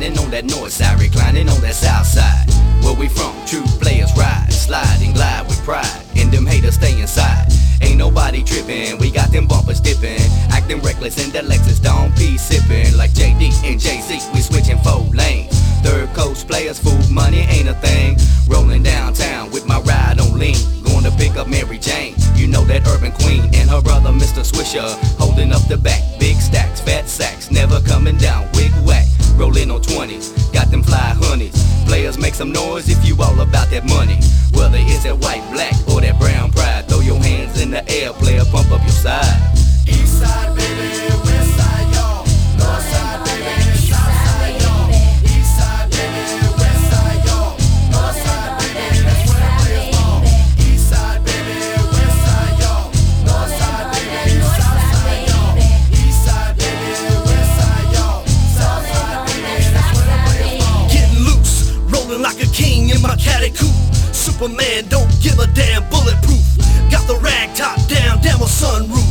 grinding on that north side, reclining on that south side. Where we from, true players ride, slide and glide with pride, and them haters stay inside. Ain't nobody trippin', we got them bumpers dippin', acting reckless in that Lexus, Don P sippin'. Like JD and Jay-Z, we switchin' 4 lanes. Third coast players, food money ain't a thing. Rollin' downtown with my ride on lean, going to pick up Mary Jane. You know that urban queen and her brother Mr. Swisher, holding up the back, big stacks, fat sacks, never coming down, wig whack. Rollin' on 20s, got them fly honeys. Players make some noise if you all about that money. Whether it's that white, black, or that brown pride, throw your hands in the air, player, pump up your side. East side, baby, west side, y'all. North side, baby, south side, y'all. East side, baby, west side, y'all. North side, baby, that's where the players fall. East side, baby, west side, y'all. North side, baby, south side, y'all. East side, baby, west side, y'all. South side, baby, that's where the players fall. Getting loose, rolling like a king in my caddy coupe. Superman don't give a damn, bulletproof. Got the rag top down a sunroof.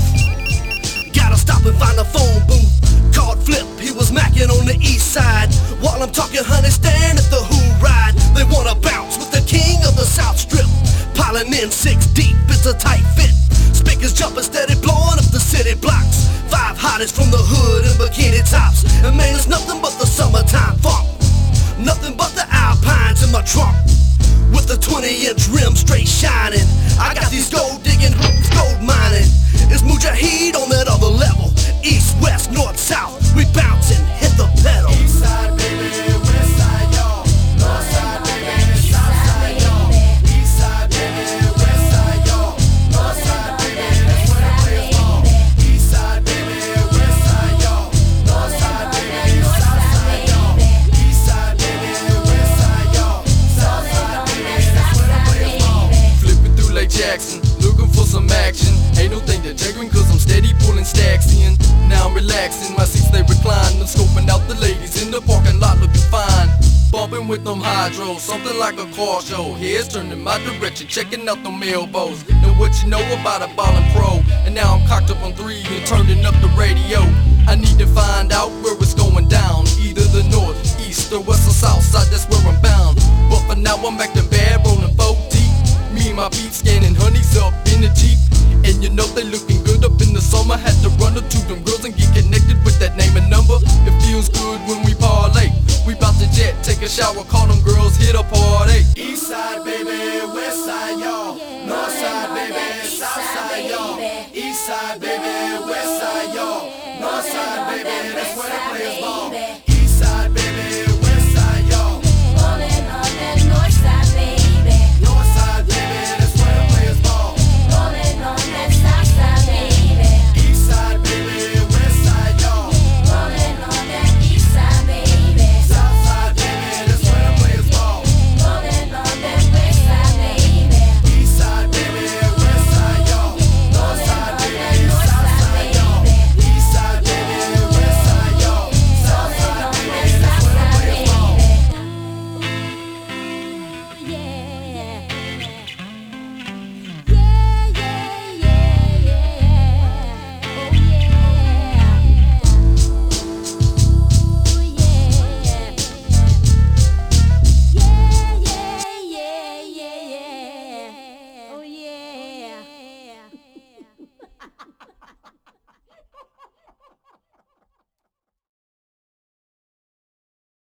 Gotta stop and find a phone booth. Called Flip, he was macking on the east side. While I'm talking honey, staring at the Who ride. They wanna bounce with the king of the South Strip. Piling in 6 deep, it's a tight fit. Speakers jumping steady, blowing up the city blocks. 5 hottest from the hood in bikini tops. And man, it's nothing but the summertime funk. Nothing but the Alpines in my trunk. With the 20-inch rim straight shining. I got these gold digging hoops, gold mining. It's Mujahid on that other level. East, west, north, south, we bouncing, hit the pedal. East side, baby, west side, y'all. North side, baby, south side, y'all. East side, baby, west side, y'all. North side, baby, that's where the players fall. East side, baby, west side, y'all. North side, baby, south side, y'all. East side, baby, west side, y'all. South side, baby, that's where the players fall. Flipping through Lake Jackson, looking for some action. Ain't no thing to jiggering cause I'm steady pulling stacks in. Now I'm relaxing, my seats they recline. I'm scoping out the ladies in the parking lot looking fine. Bumping with them hydros, something like a car show. Heads turned in my direction, checking out them elbows. Know what you know about a ballin' pro. And now I'm cocked up on 3 and turning up the radio. I need to find out where it's going down. Either the north, east, or west or south side, that's where I'm bound. But for now I'm acting bad, rolling 4 deep. Me and my beat scanning honeys up in the Jeep. And you know they looking good up in the summer. Had to run up to them girls and get connected with that name and number. It feels good when we parlay. We bout to jet, take a shower, call them girls, hit a party. East side, baby, west side, y'all.